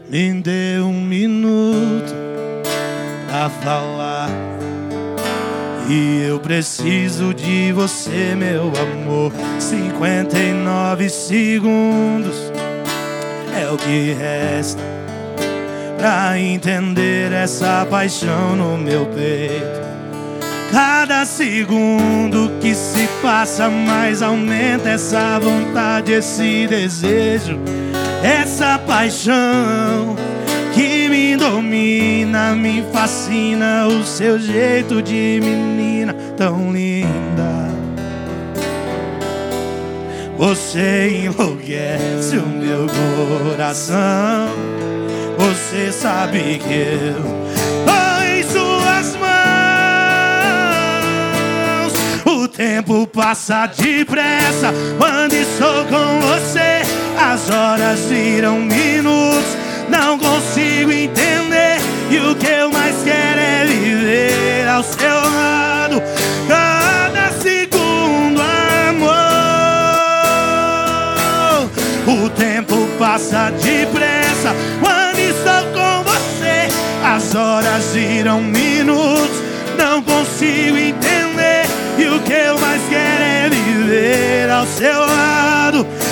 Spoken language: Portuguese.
Me dê um minuto pra falar. E eu preciso de você, meu amor. 59 segundos é o que resta pra entender essa paixão no meu peito. Cada segundo que se passa mais aumenta essa vontade, esse desejo, essa paixão que me domina, me fascina. O seu jeito de menina tão linda. Você enlouquece o meu coração. Você sabe que eu tô em suas mãos. O tempo passa depressa quando estou com você. As horas viram minutos, não consigo entender. E o que eu mais quero é viver ao seu lado cada segundo, amor. O tempo passa depressa quando estou com você. As horas viram minutos, não consigo entender. E o que eu mais quero é viver ao seu lado